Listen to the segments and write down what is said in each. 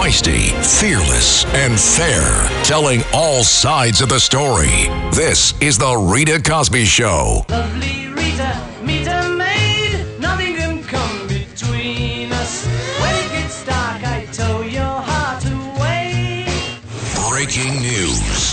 Feisty, fearless, and fair, telling all sides of the story. This is The Rita Cosby Show. Lovely Rita, meet a maid. Nothing can come between us. When it gets dark, I tow your heart away. Breaking news.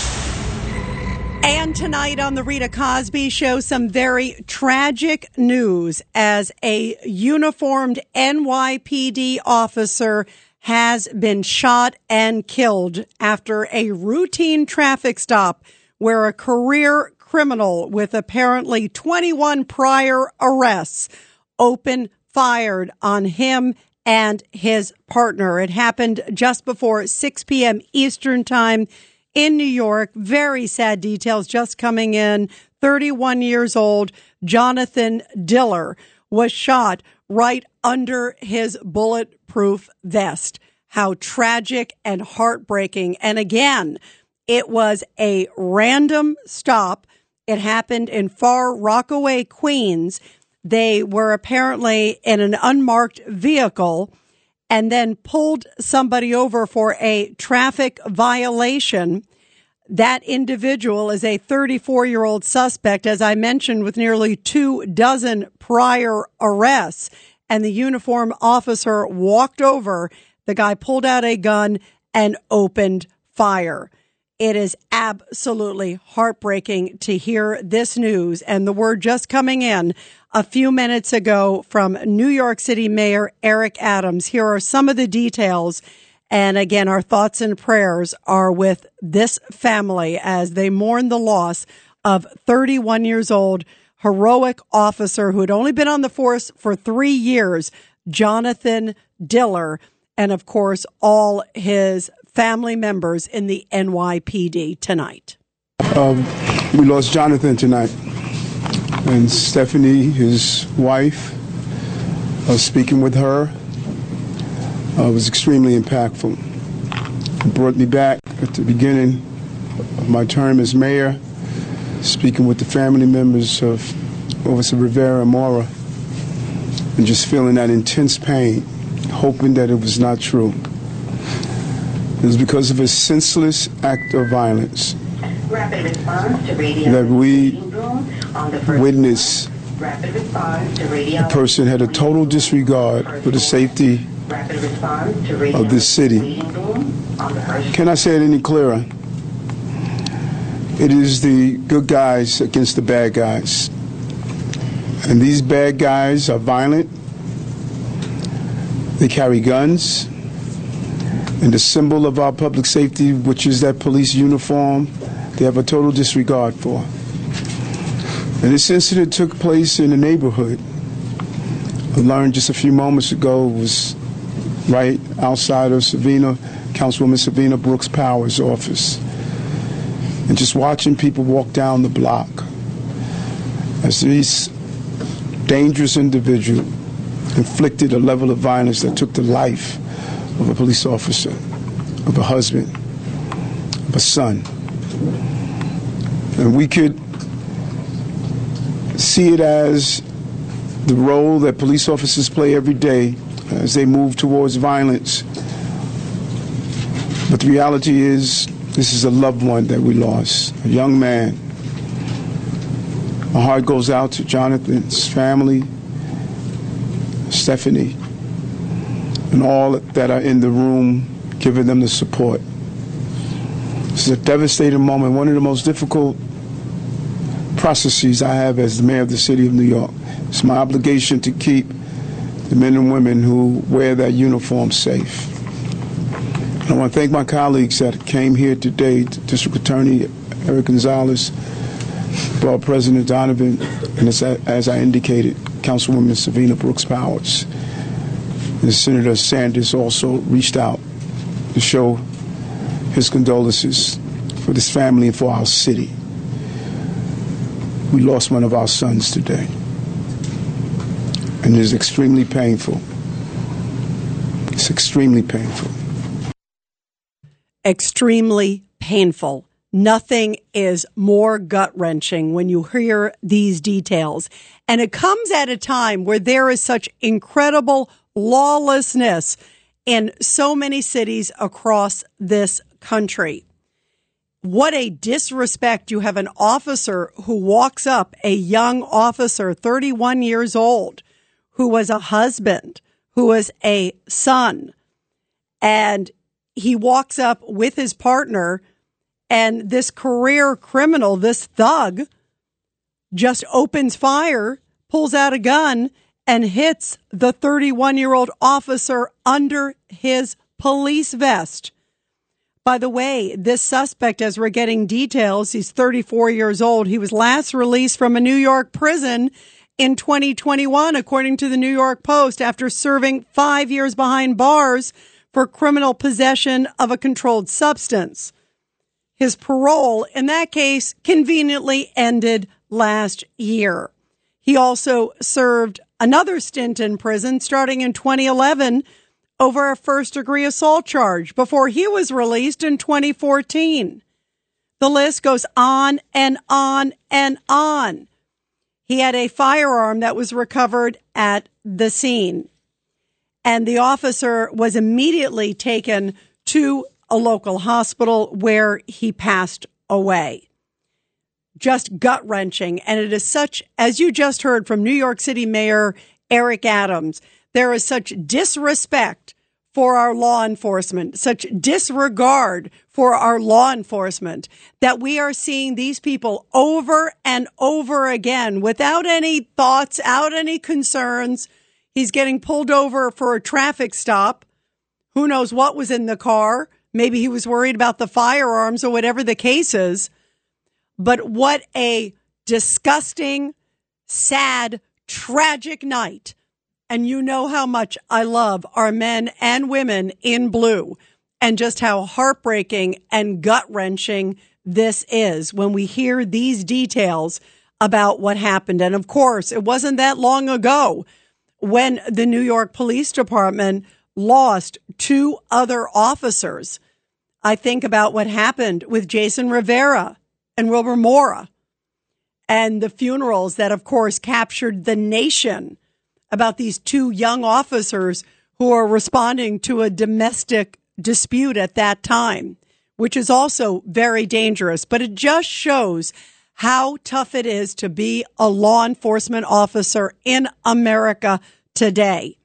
And tonight on the Rita Cosby Show, some very tragic news as a uniformed NYPD officer has been shot and killed after a routine traffic stop where a career criminal with apparently 21 prior arrests opened fired on him and his partner. It happened just before 6 p.m. Eastern Time in New York. Very sad details just coming in. 31 years old, Jonathan Diller was shot right under his bulletproof vest. How tragic and heartbreaking. And again, it was a random stop. It happened in Far Rockaway, Queens. They were apparently in an unmarked vehicle and then pulled somebody over for a traffic violation. That individual is a 34-year-old suspect, as I mentioned, with nearly 24 prior arrests. And the uniformed officer walked over. The guy pulled out a gun and opened fire. It is absolutely heartbreaking to hear this news. And the word just coming in a few minutes ago from New York City Mayor Eric Adams. Here are some of the details. And again, our thoughts and prayers are with this family as they mourn the loss of 31 years old, heroic officer who had only been on the force for 3 years, Jonathan Diller, and of course, all his family members in the NYPD tonight. We lost Jonathan tonight. And Stephanie, his wife, speaking with her, was extremely impactful. It brought me back at the beginning of my term as mayor, speaking with the family members of Officer Rivera Mora, and just feeling that intense pain, hoping that it was not true. It was because of a senseless act of violence that we witnessed. The person had a total disregard for the safety of this city. Can I say it any clearer? It is the good guys against the bad guys. And these bad guys are violent. They carry guns. And the symbol of our public safety, which is that police uniform, they have a total disregard for. And this incident took place in a neighborhood. I learned just a few moments ago it was right outside of Councilwoman Savina Brooks Powers' office. And just watching people walk down the block as these dangerous individual inflicted a level of violence that took the life of a police officer, of a husband, of a son. And we could see it as the role that police officers play every day as they move towards violence. But the reality is, this is a loved one that we lost, a young man. My heart goes out to Jonathan's family, Stephanie, and all that are in the room, giving them the support. This is a devastating moment, one of the most difficult processes I have as the mayor of the city of New York. It's my obligation to keep the men and women who wear that uniform safe. And I want to thank my colleagues that came here today, District Attorney Eric Gonzalez, Borough President Donovan, and as I indicated, Councilwoman Savina Brooks Powers. And Senator Sanders also reached out to show his condolences for this family and for our city. We lost one of our sons today, and it is extremely painful. It's extremely painful. Extremely painful. Nothing is more gut-wrenching when you hear these details. And it comes at a time where there is such incredible lawlessness in so many cities across this country. What a disrespect. You have an officer who walks up, a young officer, 31 years old, who was a husband, who was a son, and he walks up with his partner, and this career criminal, this thug, just opens fire, pulls out a gun, and hits the 31-year-old officer under his police vest. By the way, this suspect, as we're getting details, he's 34 years old. He was last released from a New York prison in 2021, according to the New York Post, after serving 5 years behind bars for criminal possession of a controlled substance. His parole, in that case, conveniently ended last year. He also served another stint in prison starting in 2011 over a first-degree assault charge before he was released in 2014. The list goes on and on and on. He had a firearm that was recovered at the scene, and the officer was immediately taken to a local hospital where he passed away. Just gut-wrenching, and it is such, as you just heard from New York City Mayor Eric Adams, there is such disrespect for our law enforcement, such disregard for our law enforcement, that we are seeing these people over and over again without any thoughts, without any concerns. He's getting pulled over for a traffic stop. Who knows what was in the car? Maybe he was worried about the firearms or whatever the case is. But what a disgusting, sad, tragic night. And you know how much I love our men and women in blue, and just how heartbreaking and gut-wrenching this is when we hear these details about what happened. And of course, it wasn't that long ago when the New York Police Department lost 2 other officers. I think about what happened with Jason Rivera and Wilbur Mora, and the funerals that, of course, captured the nation about these 2 young officers who are responding to a domestic dispute at that time, which is also very dangerous. But it just shows how tough it is to be a law enforcement officer in America today.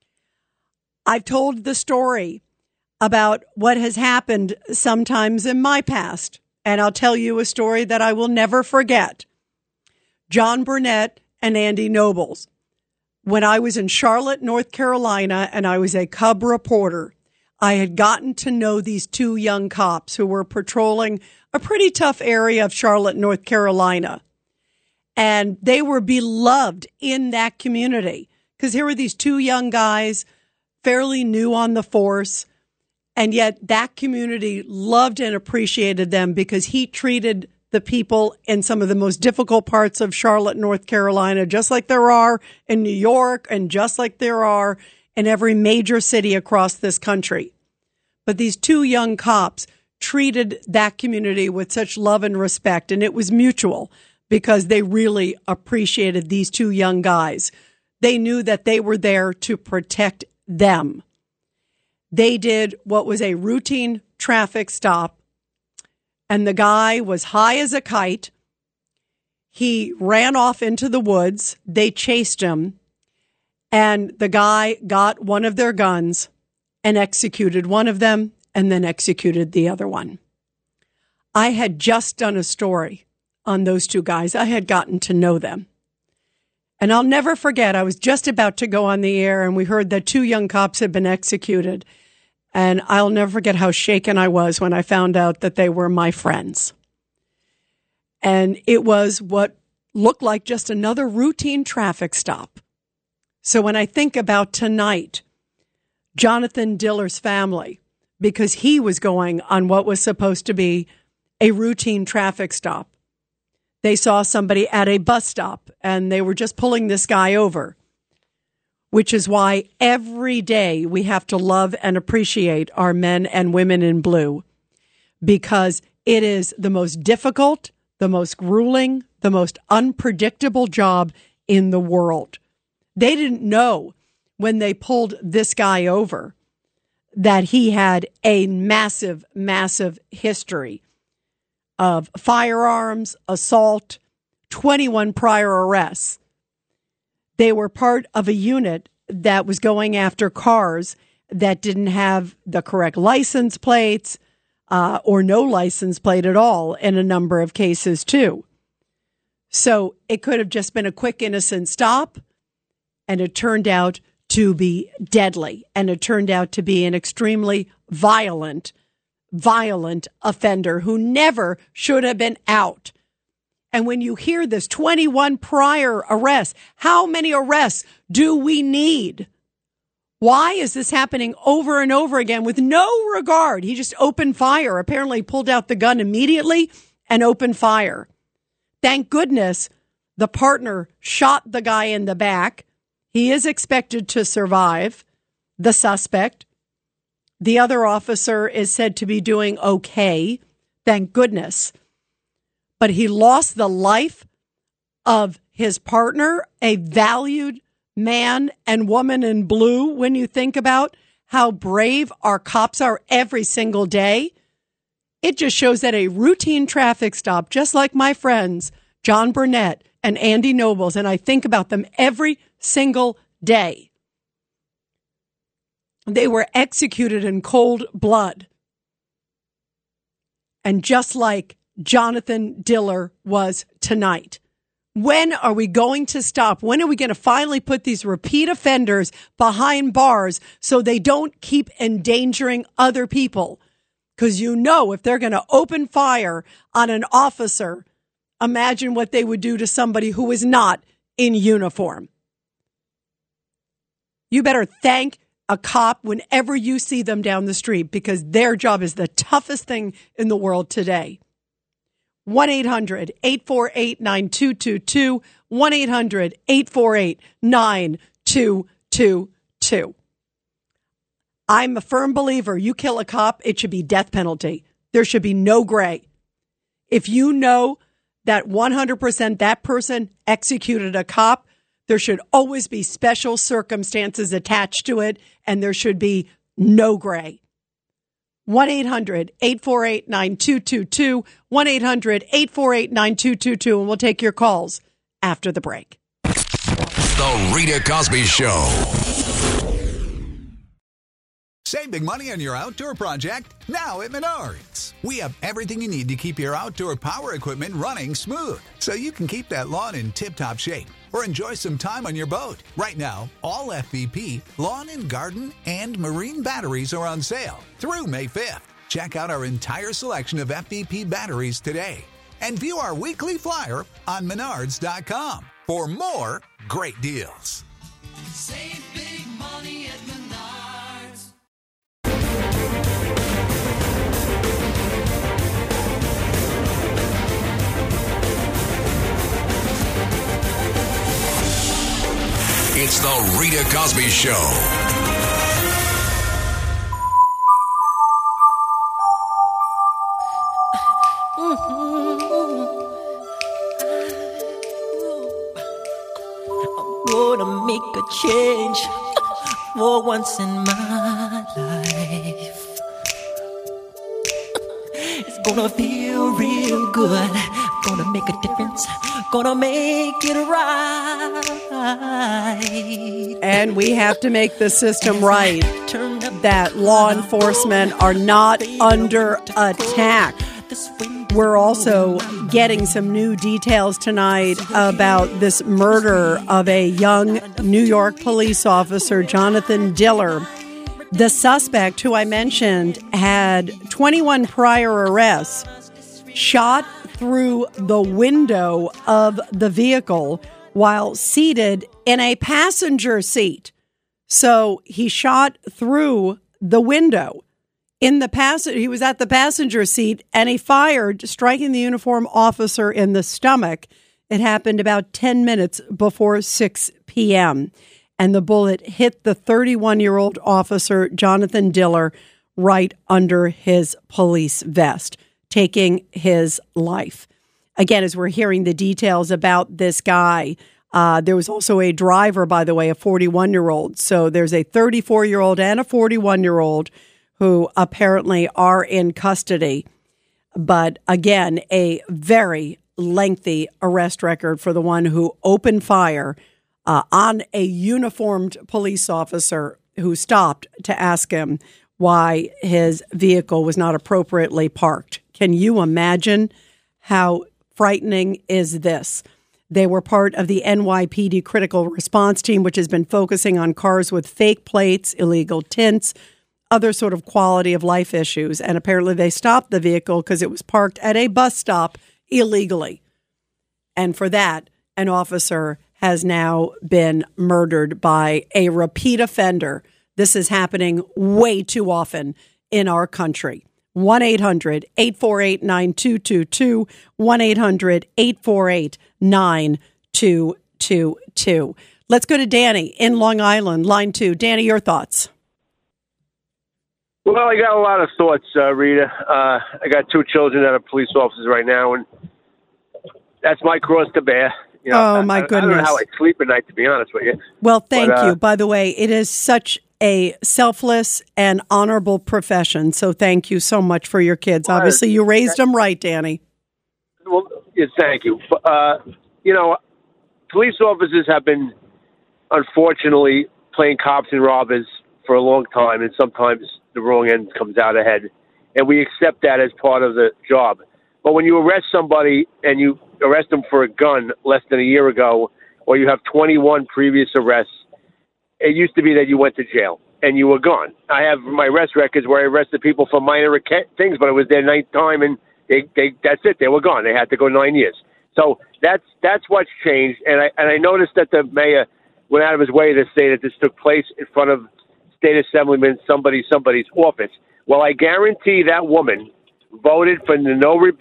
I've told the story about what has happened sometimes in my past, and I'll tell you a story that I will never forget. John Burnett and Andy Nobles. When I was in Charlotte, North Carolina, and I was a cub reporter, I had gotten to know these 2 young cops who were patrolling a pretty tough area of Charlotte, North Carolina. And they were beloved in that community because here were these 2 young guys, fairly new on the force, and yet that community loved and appreciated them because he treated the people in some of the most difficult parts of Charlotte, North Carolina, just like there are in New York and just like there are in every major city across this country. But these 2 young cops treated that community with such love and respect, and it was mutual because they really appreciated these 2 young guys. They knew that they were there to protect them. They did what was a routine traffic stop, and the guy was high as a kite. He ran off into the woods. They chased him, and the guy got one of their guns and executed one of them and then executed the other one. I had just done a story on those 2 guys. I had gotten to know them. And I'll never forget, I was just about to go on the air and we heard that 2 young cops had been executed. And I'll never forget how shaken I was when I found out that they were my friends. And it was what looked like just another routine traffic stop. So when I think about tonight, Jonathan Diller's family, because he was going on what was supposed to be a routine traffic stop. They saw somebody at a bus stop and they were just pulling this guy over, which is why every day we have to love and appreciate our men and women in blue, because it is the most difficult, the most grueling, the most unpredictable job in the world. They didn't know when they pulled this guy over that he had a massive, massive history of firearms, assault, 21 prior arrests. They were part of a unit that was going after cars that didn't have the correct license plates or no license plate at all in a number of cases, too. So it could have just been a quick, innocent stop, and it turned out to be deadly, and it turned out to be an extremely violent offender who never should have been out. And when you hear this 21 prior arrests, how many arrests do we need? Why is this happening over and over again with no regard? He just opened fire, apparently pulled out the gun immediately and opened fire. Thank goodness the partner shot the guy in the back. He is expected to survive, the suspect. The other officer is said to be doing okay, thank goodness. But he lost the life of his partner, a valued man and woman in blue, when you think about how brave our cops are every single day. It just shows that a routine traffic stop, just like my friends, John Burnett and Andy Nobles, and I think about them every single day. They were executed in cold blood. And just like Jonathan Diller was tonight. When are we going to stop? When are we going to finally put these repeat offenders behind bars so they don't keep endangering other people? Because you know, if they're going to open fire on an officer, imagine what they would do to somebody who is not in uniform. You better thank a cop whenever you see them down the street, because their job is the toughest thing in the world today. 1-800-848-9222, 1-800-848-9222. I'm a firm believer, you kill a cop, it should be death penalty. There should be no gray. If you know that 100% that person executed a cop, there should always be special circumstances attached to it, and there should be no gray. 1-800-848-9222, 1-800-848-9222, and we'll take your calls after the break. The Rita Cosby Show. Save big money on your outdoor project now at Menards. We have everything you need to keep your outdoor power equipment running smooth, so you can keep that lawn in tip-top shape or enjoy some time on your boat. Right now, all FVP, lawn and garden, and marine batteries are on sale through May 5th. Check out our entire selection of FVP batteries today and view our weekly flyer on Menards.com for more great deals. Save big money at Menards. It's the Rita Cosby Show. I'm gonna make a change for once in my life. It's gonna feel real good. Gonna make a difference. Gonna make it right. And we have to make the system right, that law enforcement are not under attack. We're also getting some new details tonight about this murder of a young New York police officer, Jonathan Diller. The suspect, who I mentioned, had 21 prior arrests, shot through the window of the vehicle while seated in a passenger seat. So he shot through the window. He was at the passenger seat, and he fired, striking the uniformed officer in the stomach. It happened about 10 minutes before 6 p.m., and the bullet hit the 31-year-old officer, Jonathan Diller, right under his police vest, taking his life. Again, as we're hearing the details about this guy, There was also a driver, by the way, a 41-year-old. So there's a 34-year-old and a 41-year-old who apparently are in custody. But again, a very lengthy arrest record for the one who opened fire on a uniformed police officer who stopped to ask him why his vehicle was not appropriately parked. Can you imagine how frightening is this? They were part of the NYPD critical response team, which has been focusing on cars with fake plates, illegal tints, other sort of quality of life issues. And apparently they stopped the vehicle because it was parked at a bus stop illegally. And for that, an officer has now been murdered by a repeat offender. This is happening way too often in our country. 1-800-848-9222, 1-800-848-9222. Let's go to Danny in Long Island, line 2. Danny, your thoughts? Well, I got a lot of thoughts, Rita. I got 2 children that are police officers right now, and that's my cross to bear. You know, my goodness. I don't know how I sleep at night, to be honest with you. Well, thank you. By the way, it is such a selfless and honorable profession. So thank you so much for your kids. Obviously, you raised them right, Danny. Well, yes, thank you. You know, police officers have been, unfortunately, playing cops and robbers for a long time, and sometimes the wrong end comes out ahead. And we accept that as part of the job. But when you arrest somebody and you arrest them for a gun less than a year ago, or you have 21 previous arrests, it used to be that you went to jail and you were gone. I have my arrest records where I arrested people for minor things, but it was their 9th time, and they that's it. They were gone. They had to go 9 years. So that's what's changed. And I noticed that the mayor went out of his way to say that this took place in front of state assemblyman somebody's office. Well, I guarantee that woman voted for the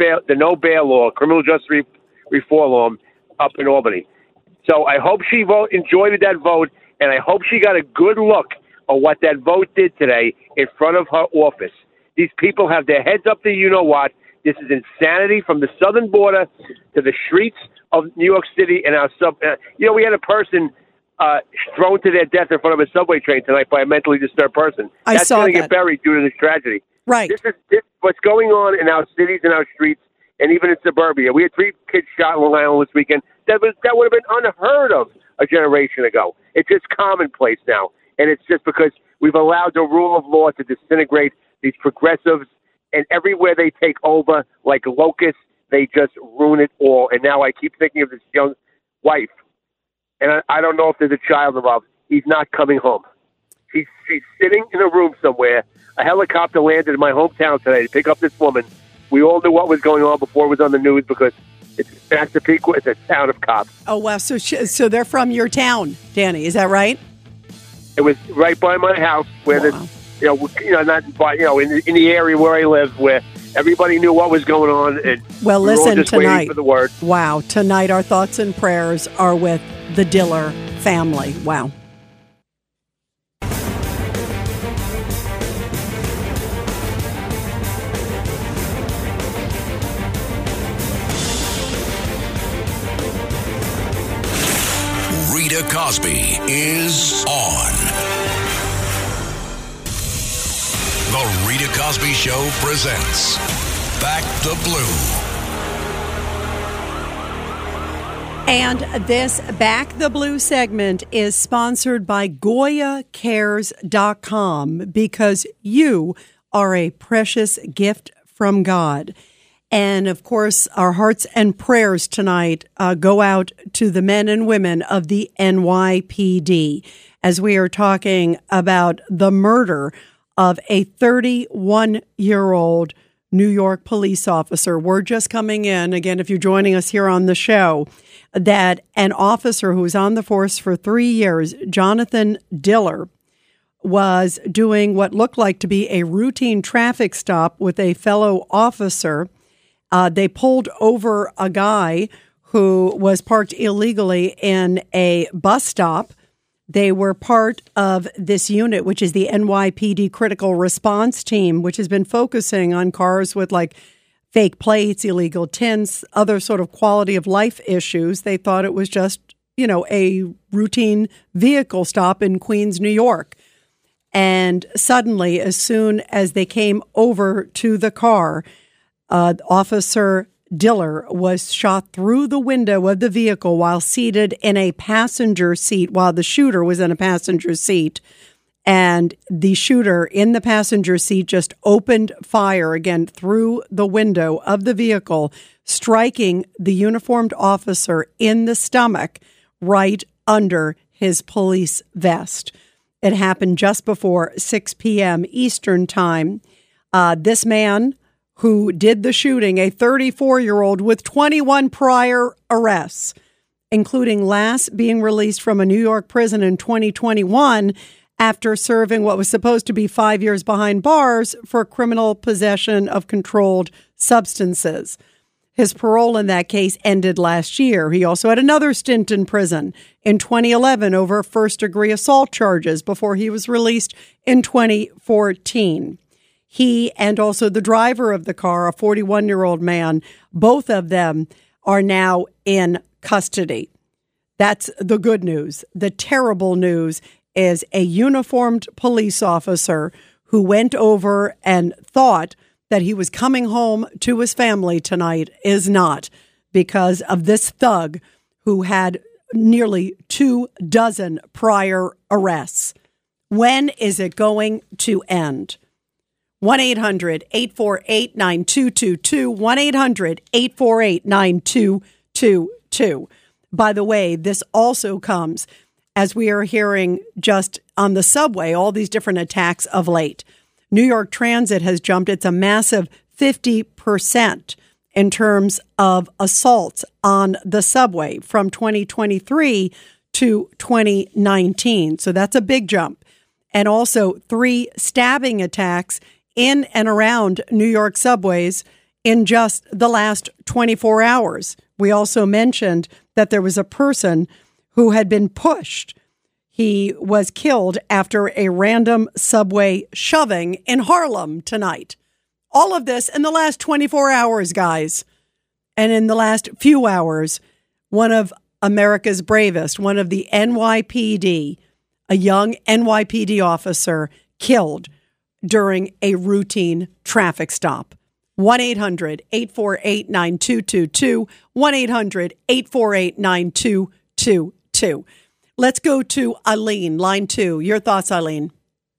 no bail law, criminal justice reform law up in Albany. So I hope she enjoyed that vote, and I hope she got a good look at what that vote did today in front of her office. These people have their heads up to you-know-what. This is insanity from the southern border to the streets of New York City and our we had a person thrown to their death in front of a subway train tonight by a mentally disturbed person. That's going to get buried due to this tragedy. Right. This is what's going on in our cities and our streets, and even in suburbia. We had 3 kids shot in Long Island this weekend. That would have been unheard of a generation ago. It's just commonplace now, and it's just because we've allowed the rule of law to disintegrate. These progressives, and everywhere they take over, like locusts, they just ruin it all. And now I keep thinking of this young wife, and I don't know if there's a child involved. He's not coming home. She's sitting in a room somewhere. A helicopter landed in my hometown today to pick up this woman. We all knew what was going on before it was on the news because it's Massapequa. It's a town of cops. Oh, wow. So they're from your town, Danny. Is that right? It was right by my house where not by, in the area where I live, where everybody knew what was going on. And well, listen, just tonight, waiting for the word. Wow. Tonight, our thoughts and prayers are with the Diller family. Wow. Rita Cosby is on. The Rita Cosby Show presents Back the Blue. And this Back the Blue segment is sponsored by GoyaCares.com because you are a precious gift from God. And, of course, our hearts and prayers tonight go out to the men and women of the NYPD as we are talking about the murder of a 31-year-old New York police officer. We're just coming in, again, if you're joining us here on the show, that an officer who was on the force for 3 years, Jonathan Diller, was doing what looked like to be a routine traffic stop with a fellow officer. They pulled over a guy who was parked illegally in a bus stop. They were part of this unit, which is the NYPD Critical Response Team, which has been focusing on cars with like fake plates, illegal tints, other sort of quality of life issues. They thought it was just, a routine vehicle stop in Queens, New York. And suddenly, as soon as they came over to the car, Officer Diller was shot through the window of the vehicle while seated in a passenger seat, while the shooter was in a passenger seat. And the shooter in the passenger seat just opened fire again through the window of the vehicle, striking the uniformed officer in the stomach right under his police vest. It happened just before 6 p.m. Eastern time. This man who did the shooting, a 34-year-old with 21 prior arrests, including last being released from a New York prison in 2021 after serving what was supposed to be 5 years behind bars for criminal possession of controlled substances. His parole in that case ended last year. He also had another stint in prison in 2011 over first-degree assault charges before he was released in 2014. He and also the driver of the car, a 41-year-old man, both of them are now in custody. That's the good news. The terrible news is a uniformed police officer who went over and thought that he was coming home to his family tonight is not, because of this thug who had nearly 24 prior arrests. When is it going to end? 1-800-848-9222, 1-800-848-9222. By the way, this also comes as we are hearing just on the subway, all these different attacks of late. New York Transit has jumped. It's a massive 50% in terms of assaults on the subway from 2023 to 2019. So that's a big jump. And also 3 stabbing attacks in and around New York subways in just the last 24 hours. We also mentioned that there was a person who had been pushed. He was killed after a random subway shoving in Harlem tonight. All of this in the last 24 hours, guys. And in the last few hours, one of America's bravest, one of the NYPD, a young NYPD officer killed during a routine traffic stop. 1-800-848-9222, 1-800-848-9222. Let's go to Eileen, line 2. Your thoughts, Eileen?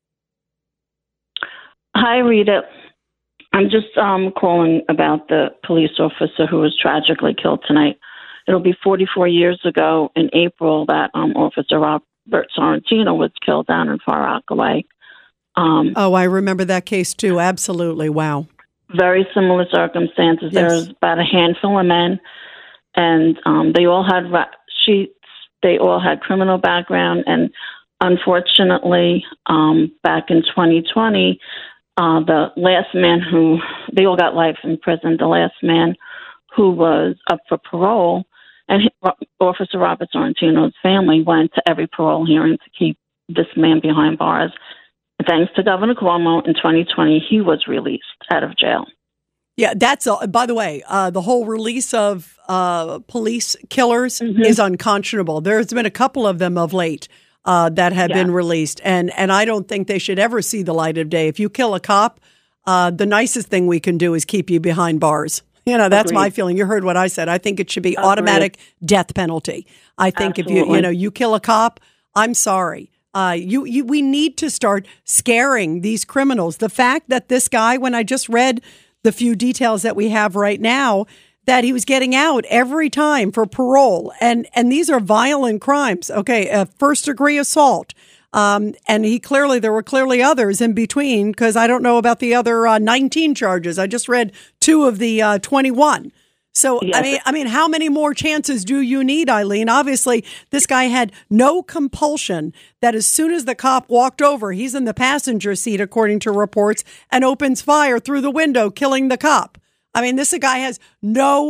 Hi, Rita. I'm just calling about the police officer who was tragically killed tonight. It'll be 44 years ago in April that Officer Robert Sorrentino was killed down in Far Rockaway. I remember that case too. Absolutely. Wow. Very similar circumstances. Yes. There was about a handful of men, and they all had sheets. They all had criminal background, and unfortunately, back in 2020, the last man they all got life in prison. The last man who was up for parole, and Officer Robert Sorrentino's family went to every parole hearing to keep this man behind bars. Thanks to Governor Cuomo in 2020, he was released out of jail. Yeah, that's by the way, the whole release of police killers is unconscionable. There's been a couple of them of late that have been released, and I don't think they should ever see the light of day. If you kill a cop, the nicest thing we can do is keep you behind bars. That's my feeling. You heard what I said. I think it should be automatic death penalty. I think if you kill a cop, I'm sorry. We need to start scaring these criminals. The fact that this guy, when I just read the few details that we have right now, that he was getting out every time for parole, and these are violent crimes. Okay, first degree assault, and there were clearly others in between, because I don't know about the other 19 charges. I just read 2 of the 21. So, yes. I mean, how many more chances do you need, Eileen? Obviously, this guy had no compulsion that as soon as the cop walked over, he's in the passenger seat, according to reports, and opens fire through the window, killing the cop. I mean, this guy has no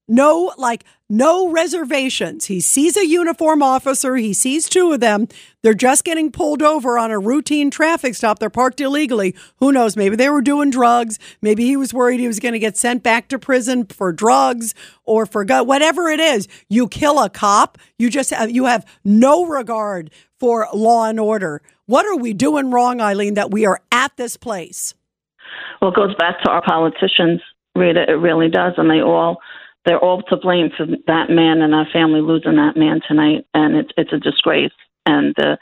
No reservations. He sees a uniform officer. He sees two of them. They're just getting pulled over on a routine traffic stop. They're parked illegally. Who knows? Maybe they were doing drugs. Maybe he was worried he was going to get sent back to prison for drugs or for whatever it is. You kill a cop. You have no regard for law and order. What are we doing wrong, Eileen, that we are at this place? Well, it goes back to our politicians, Rita. It really does, and they're all to blame for that man and our family losing that man tonight, and it's a disgrace. And the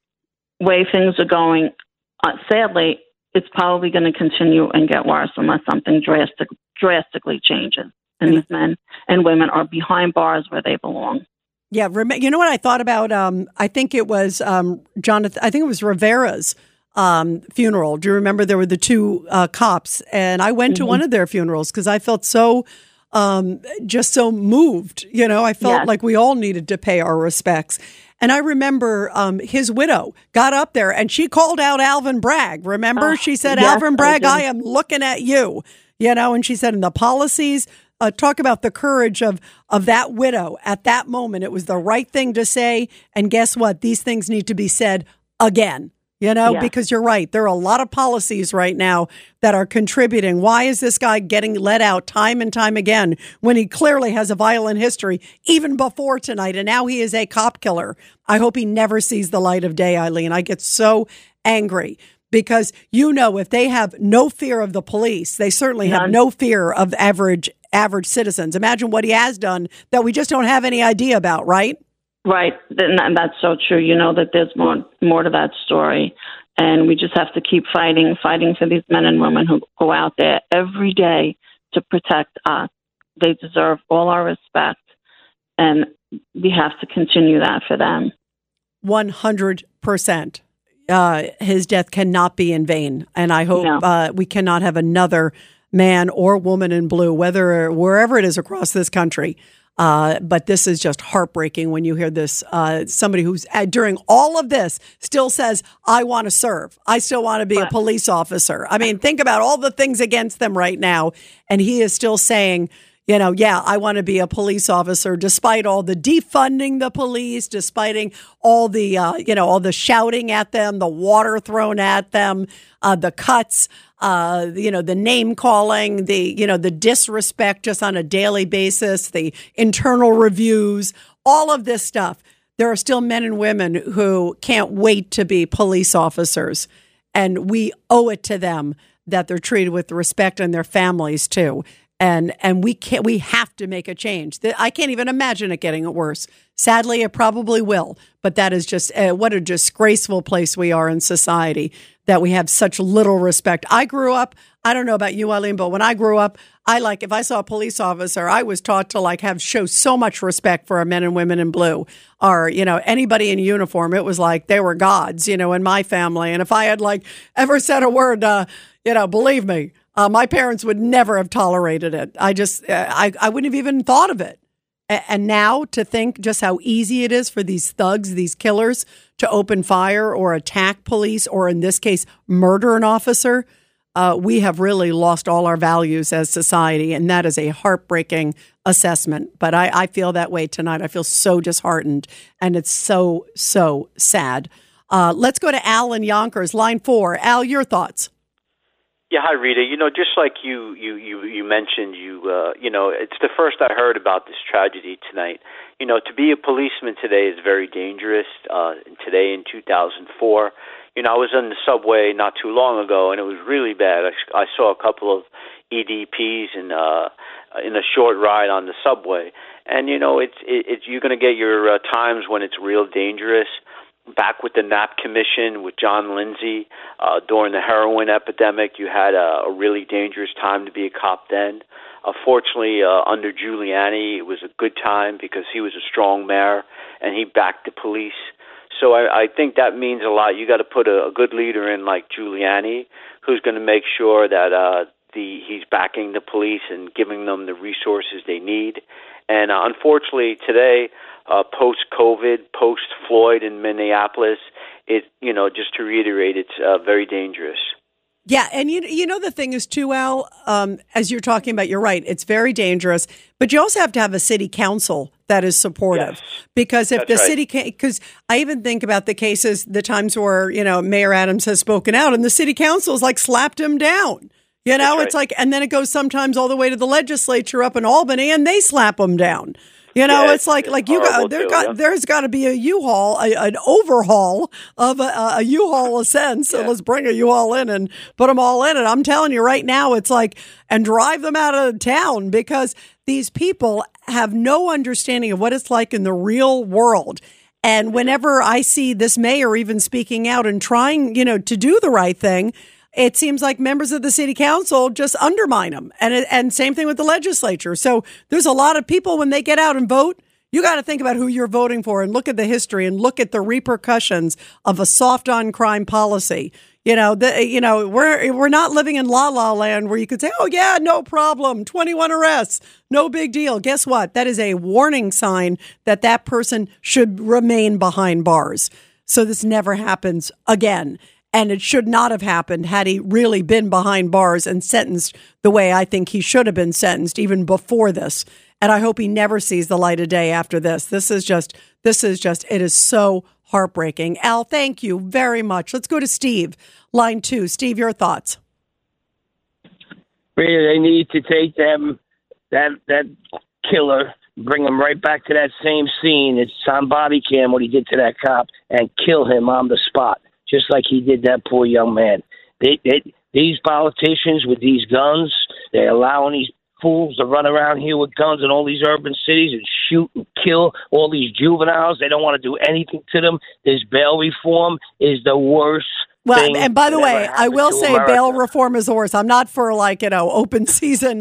way things are going, sadly, it's probably going to continue and get worse unless something drastically changes. And these men and women are behind bars where they belong. Yeah, you know what I thought about? I think it was Jonathan. I think it was Rivera's funeral. Do you remember there were the two cops? And I went to one of their funerals because I felt so just so moved. You know, I felt like we all needed to pay our respects. And I remember his widow got up there and she called out Alvin Bragg. Remember? She said, Alvin Bragg, I am looking at you. You know, and she said, in the policies, talk about the courage of that widow at that moment. It was the right thing to say. And guess what? These things need to be said again. You know, because you're right. There are a lot of policies right now that are contributing. Why is this guy getting let out time and time again when he clearly has a violent history even before tonight? And now he is a cop killer. I hope he never sees the light of day, Eileen. I get so angry because, you know, if they have no fear of the police, they certainly have no fear of average citizens. Imagine what he has done that we just don't have any idea about, right? Right, and that's so true. You know that there's more to that story, and we just have to keep fighting for these men and women who go out there every day to protect us. They deserve all our respect, and we have to continue that for them. 100%. His death cannot be in vain, and I hope we cannot have another man or woman in blue, wherever it is across this country. But this is just heartbreaking when you hear this. Somebody who's during all of this still says, I want to serve. I still want to be a police officer. I mean, think about all the things against them right now. And he is still saying, you know, I want to be a police officer, despite all the defunding the police, despite all the, all the shouting at them, the water thrown at them, the cuts, the name calling, the disrespect just on a daily basis, the internal reviews, all of this stuff. There are still men and women who can't wait to be police officers. And we owe it to them that they're treated with respect, and their families too. And we have to make a change. I can't even imagine it getting worse. Sadly, it probably will. But that is just what a disgraceful place we are in society, that we have such little respect. I grew up, I don't know about you, Eileen, but when I grew up, if I saw a police officer, I was taught to show so much respect for our men and women in blue, or, anybody in uniform. It was like they were gods, in my family. And if I had ever said a word, believe me, my parents would never have tolerated it. I wouldn't have even thought of it. And now to think just how easy it is for these thugs, these killers, to open fire or attack police, or in this case, murder an officer, we have really lost all our values as society. And that is a heartbreaking assessment. But I feel that way tonight. I feel so disheartened. And it's so, so sad. Let's go to Al in Yonkers, line 4. Al, your thoughts. Yeah, hi, Rita. Just like you mentioned, it's the first I heard about this tragedy tonight. To be a policeman today is very dangerous. Today in 2004, I was on the subway not too long ago, and it was really bad. I saw a couple of EDPs in a short ride on the subway, and it's you're going to get your times when it's real dangerous. Back with the Knapp Commission with John Lindsay during the heroin epidemic, you had a really dangerous time to be a cop then. Fortunately, under Giuliani, it was a good time because he was a strong mayor and he backed the police. So I think that means a lot. You got to put a good leader in like Giuliani, who's going to make sure that he's backing the police and giving them the resources they need. And unfortunately, today, post-COVID, post-Floyd in Minneapolis, just to reiterate, it's very dangerous. Yeah, and you know the thing is too, Al, as you're talking about, you're right. It's very dangerous, but you also have to have a city council that is supportive. Yes, because if the right. city, because I even think about the cases, the times where Mayor Adams has spoken out, and the city council has like slapped him down. It's like, and then it goes sometimes all the way to the legislature up in Albany, and they slap him down. It's like you got there's got to be a U-Haul, an overhaul of a U-Haul ascent. So let's bring a U-Haul in and put them all in. And I'm telling you right now, it's like, and drive them out of town, because these people have no understanding of what it's like in the real world. And whenever I see this mayor even speaking out and trying, to do the right thing, it seems like members of the city council just undermine them. And same thing with the legislature. So there's a lot of people, when they get out and vote, you got to think about who you're voting for and look at the history and look at the repercussions of a soft on crime policy. We're not living in la la land where you could say, oh yeah, no problem. 21 arrests. No big deal. Guess what? That is a warning sign that person should remain behind bars. So this never happens again. And it should not have happened had he really been behind bars and sentenced the way I think he should have been sentenced even before this. And I hope he never sees the light of day after this. This is just, it is so heartbreaking. Al, thank you very much. Let's go to Steve, line 2. Steve, your thoughts. Really, they need to take them, that killer, bring him right back to that same scene. It's on body cam what he did to that cop, and kill him on the spot, just like he did that poor young man. These politicians with these guns, they're allowing these fools to run around here with guns in all these urban cities and shoot and kill all these juveniles. They don't want to do anything to them. This bail reform is the worst. Well, and by the way, I will say bail reform is the worst. I'm not for open season,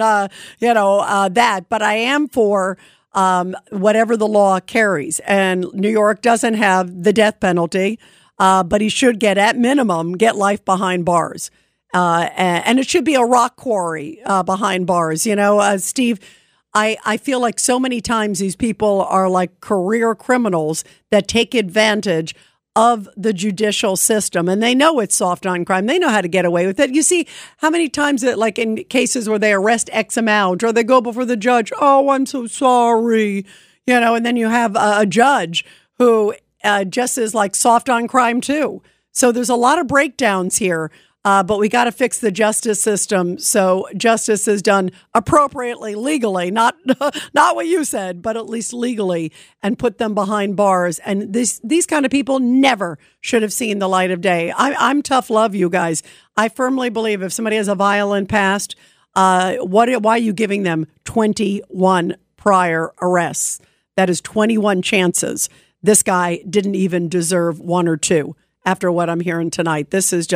that, but I am for whatever the law carries. And New York doesn't have the death penalty. But he should get life behind bars. And it should be a rock quarry behind bars. Steve, I feel like so many times these people are like career criminals that take advantage of the judicial system. And they know it's soft on crime. They know how to get away with it. You see how many times like in cases where they arrest X amount or they go before the judge, oh, I'm so sorry, and then you have a judge who just is like soft on crime too. So there's a lot of breakdowns here, but we got to fix the justice system so justice is done appropriately, legally, not what you said, but at least legally, and put them behind bars. And these kind of people never should have seen the light of day. I'm tough love, you guys. I firmly believe if somebody has a violent past, why are you giving them 21 prior arrests? That is 21 chances. This guy didn't even deserve 1 or 2 after what I'm hearing tonight. This is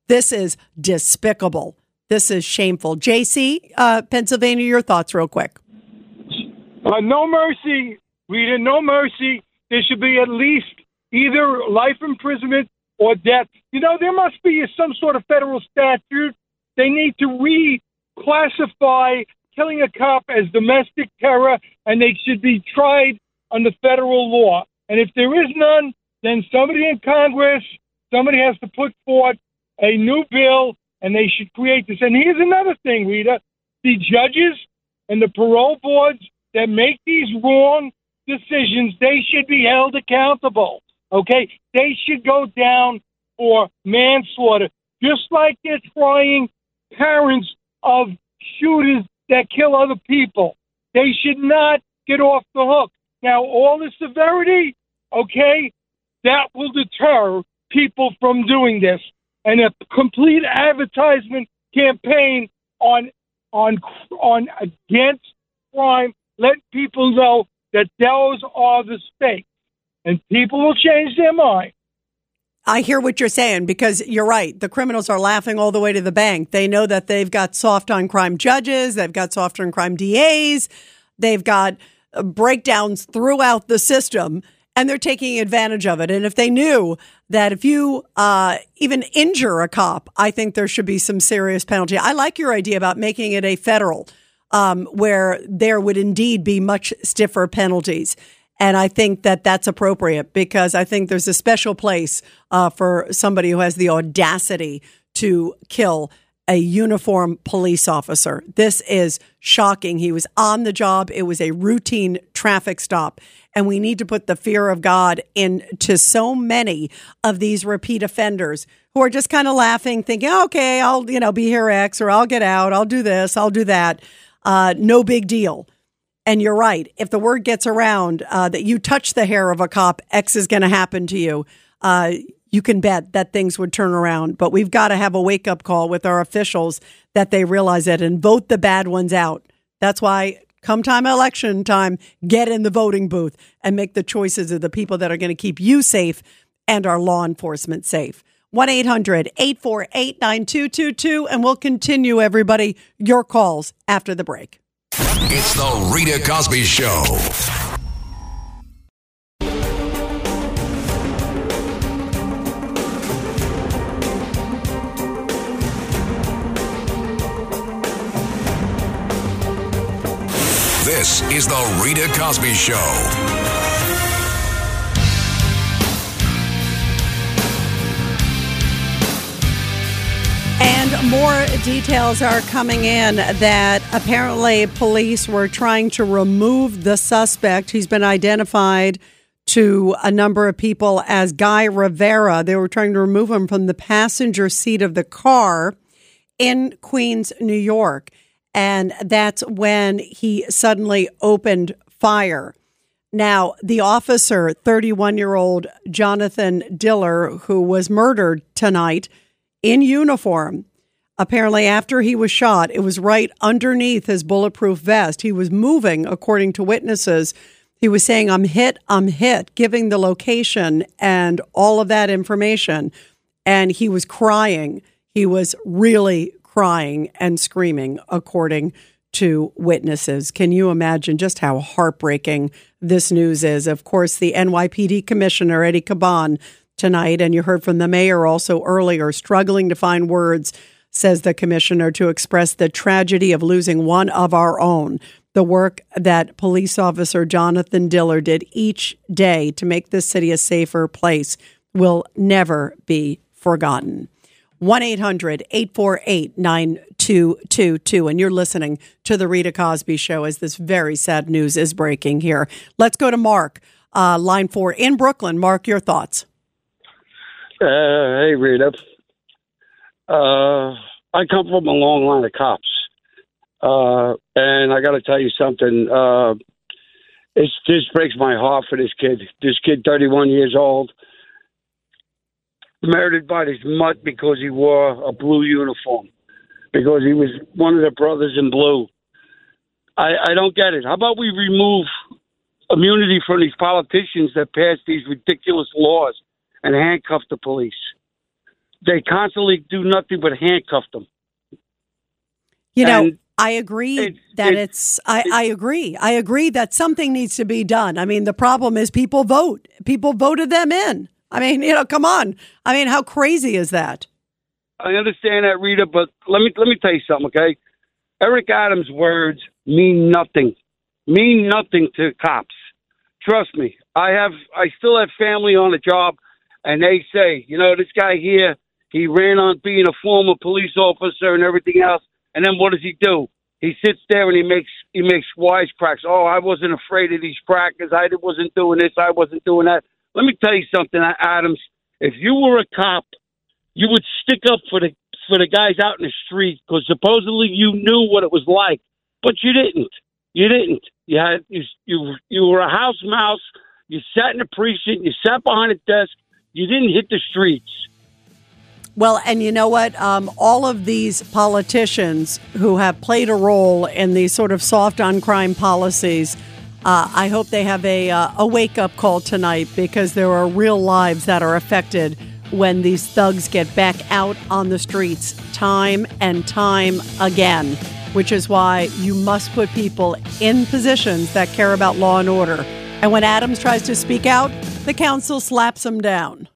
despicable. This is shameful. JC, Pennsylvania, your thoughts real quick. No mercy, Rita, no mercy. There should be at least either life imprisonment or death. There must be some sort of federal statute. They need to reclassify killing a cop as domestic terror, and they should be tried under federal law. And if there is none, then somebody in Congress, somebody has to put forth a new bill, and they should create this. And here's another thing, Rita. The judges and the parole boards that make these wrong decisions, they should be held accountable, okay? They should go down for manslaughter, just like they're trying parents of shooters that kill other people. They should not get off the hook. Now, all the severity, okay, that will deter people from doing this. And a complete advertisement campaign on against crime, let people know that those are the stakes, and people will change their mind. I hear what you're saying, because you're right. The criminals are laughing all the way to the bank. They know that they've got soft on crime judges. They've got soft on crime DAs. They've got breakdowns throughout the system, and they're taking advantage of it. And if they knew that if you even injure a cop, I think there should be some serious penalty. I like your idea about making it a federal, where there would indeed be much stiffer penalties. And I think that that's appropriate, because I think there's a special place for somebody who has the audacity to kill a uniformed police officer. This is shocking. He was on the job. It was a routine traffic stop. And we need to put the fear of God into so many of these repeat offenders who are just kind of laughing, thinking, okay, I'll, be here X, or I'll get out. I'll do this. I'll do that. No big deal. And you're right. If the word gets around that you touch the hair of a cop, X is going to happen to you. You can bet that things would turn around. But we've got to have a wake-up call with our officials that they realize it and vote the bad ones out. That's why come time election time, get in the voting booth and make the choices of the people that are going to keep you safe and our law enforcement safe. 1-800-848-9222. And we'll continue, everybody, your calls after the break. It's the Rita Cosby Show. This is the Rita Cosby Show. And more details are coming in that apparently police were trying to remove the suspect. He's been identified to a number of people as Guy Rivera. They were trying to remove him from the passenger seat of the car in Queens, New York. And that's when he suddenly opened fire. Now, the officer, 31-year-old Jonathan Diller, who was murdered tonight in uniform, apparently after he was shot, it was right underneath his bulletproof vest. He was moving, according to witnesses. He was saying, I'm hit, giving the location and all of that information. And he was crying. He was really crying and screaming, according to witnesses. Can you imagine just how heartbreaking this news is? Of course, the NYPD Commissioner, Eddie Caban, tonight, and you heard from the mayor also earlier, struggling to find words, says the commissioner, to express the tragedy of losing one of our own. The work that police officer Jonathan Diller did each day to make this city a safer place will never be forgotten. 1-800-848-9222. And you're listening to The Rita Cosby Show as this very sad news is breaking here. Let's go to Mark, line 4 in Brooklyn. Mark, your thoughts. Hey, Rita. I come from a long line of cops. And I got to tell you something. This breaks my heart for this kid. This kid, 31 years old, murdered by this mutt because he wore a blue uniform, because he was one of the brothers in blue. I don't get it. How about we remove immunity from these politicians that pass these ridiculous laws and handcuff the police? They constantly do nothing but handcuff them. I agree I agree. I agree that something needs to be done. I mean, the problem is people vote. People voted them in. I mean, come on. I mean, how crazy is that? I understand that, Rita, but let me tell you something, okay? Eric Adams' words mean nothing. Mean nothing to cops. Trust me. I still have family on the job, and they say, this guy here, he ran on being a former police officer and everything else, and then what does he do? He sits there and he makes wisecracks. Oh, I wasn't afraid of these crackers. I wasn't doing this. I wasn't doing that. Let me tell you something, Adams. If you were a cop, you would stick up for the guys out in the street, because supposedly you knew what it was like, but you didn't. You didn't. You were a house mouse. You sat in the precinct. You sat behind a desk. You didn't hit the streets. Well, and you know what? All of these politicians who have played a role in these sort of soft on crime policies, I hope they have a wake-up call tonight, because there are real lives that are affected when these thugs get back out on the streets time and time again, which is why you must put people in positions that care about law and order. And when Adams tries to speak out, the council slaps him down.